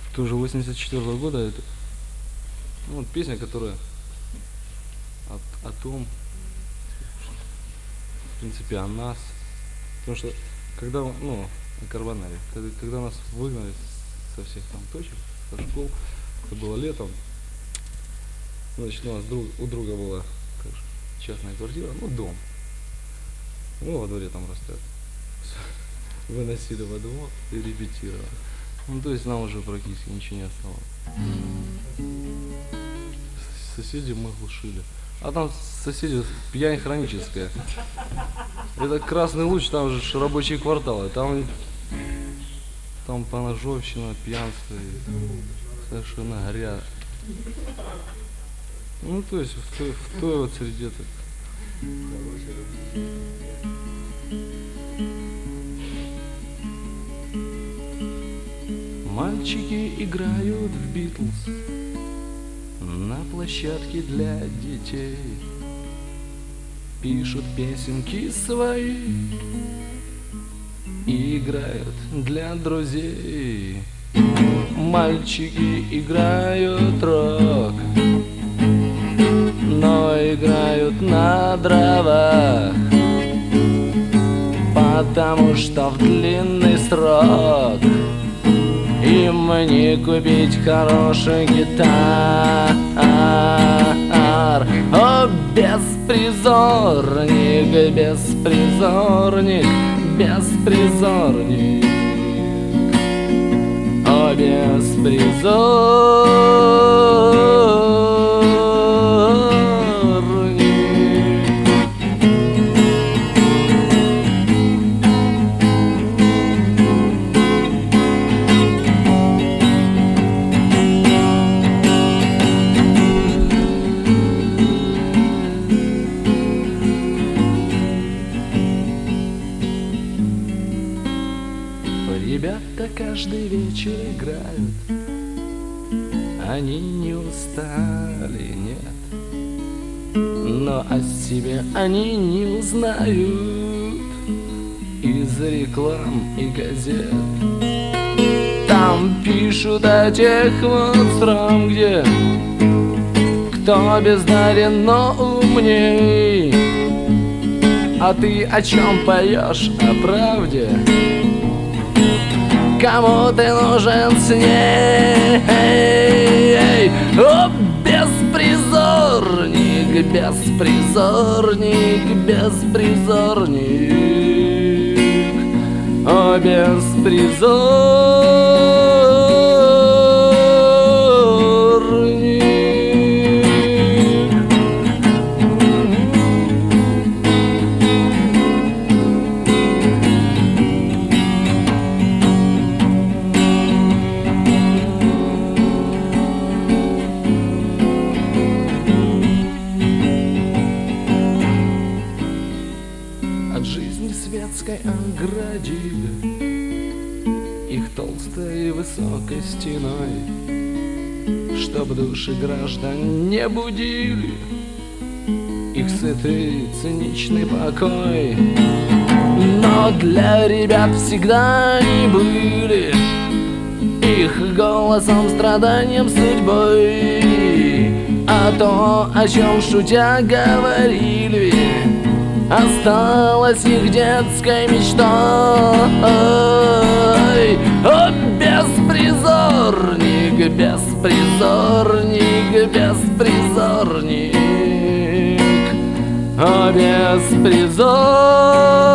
тоже 84 года. Это вот песня, которая о том, в принципе, о нас. Потому что когда, о Карбонаре, когда нас выгнали со всех там точек, со школ, это было летом, значит, у друга была частная квартира, дом. Мы во дворе там растят. Выносили во двор и репетировали. То есть нам уже практически ничего не осталось. Соседей мы глушили. А там соседи пьянь хроническая. Это Красный Луч, там же рабочие кварталы. Там поножовщина, пьянство и совершенно грязь. То есть в той вот среде-то. Мальчики играют в Битлз на площадке для детей, пишут песенки свои и играют для друзей. Мальчики играют рок, но играют на дровах, потому что в длинный срок им не купить хороший гитар. О, беспризорник, беспризорник, беспризорник. О, беспризорник. Ребята каждый вечер играют, они не устали, нет, но о себе они не узнают из реклам и газет. Там пишут о тех монстрах, где кто бездарен, но умней. А ты о чем поешь? О правде? Кому ты нужен с ней? О, беспризорник, беспризорник, беспризорник. О, беспризорник. От жизни светской оградили их толстой и высокой стеной, чтоб души граждан не будили их сытый циничный покой. Но для ребят всегда они были их голосом, страданием, судьбой. А то, о чем шутя говорили, осталась их детской мечтой. О, беспризорник, беспризорник, беспризорник. О, беспризорник.